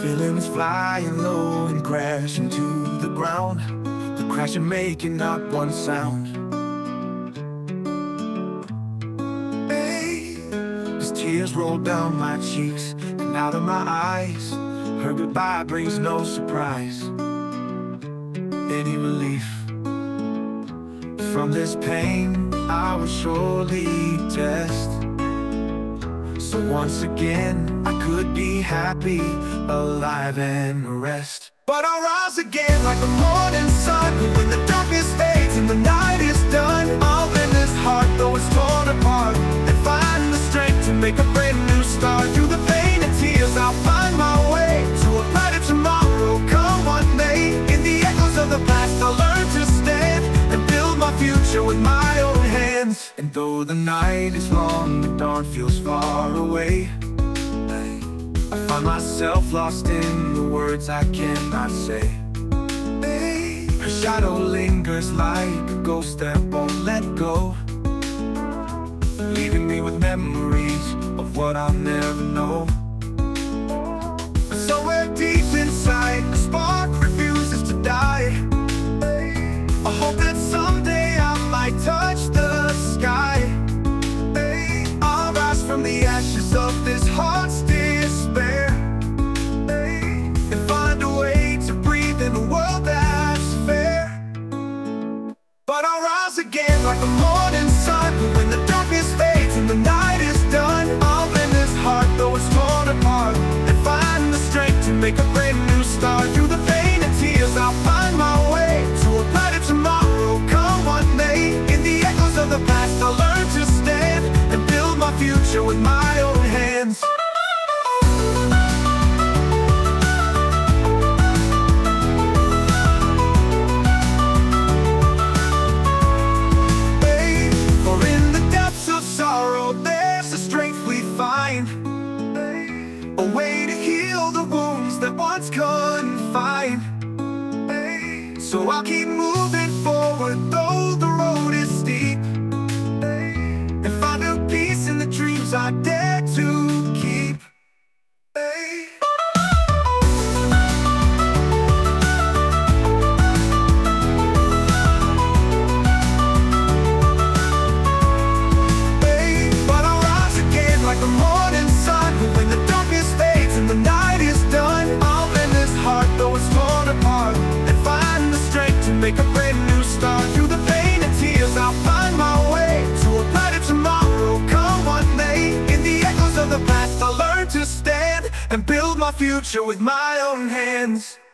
Feelings flying low and crashing to the ground. The crashing making not one sound. Hey, as tears roll down my cheeks and out of my eyes, her goodbye brings no surprise. Any relief from this pain I will surely test. So once again I could be happy, alive and rest. But I'll rise again like the morning sun. When the darkness fades and the night is done, I'll bend this heart though it's torn apart, and find the strength to make a brand new start. Through the pain and tears I'll find my way to a brighter tomorrow come one day. In the echoes of the past I'll learn to stand and build my future with my own hands. And though the night is long, the dawn feels far away, I find myself lost in the words I cannot say. Her shadow lingers like a ghost that won't let go, leaving me with memories of what I'll never know. Somewhere deep inside, a spark refuses to die. I hope that someday I might touch the sky. I'll rise from the ashes of this heart's despair, and find a way to breathe in a world that's fair. But I'll rise again like the morning sun. When the darkness fades and the night is done, I'll bend this heart though it's torn apart, and find the strength to make a brand new start. Through the pain and tears I'll find my way to a brighter tomorrow come one day. In the echoes of the past I'll learn to stand and build my future with my own hands. For in the depths of sorrow there's a strength we find, a way to heal the wounds that once couldn't find. So I'll keep moving forward though the road is steep, and find a peace in the dreams I dare to keep. But I'll rise again like the morning sun. When the darkness fades and the night is done, I'll bend this heart though it's torn apart, and find the strength to make a brand new start. Through the pain and tears I'll find my way to a brighter tomorrow come one day. In the echoes of the past I'll learn to stand and build my future with my own hands.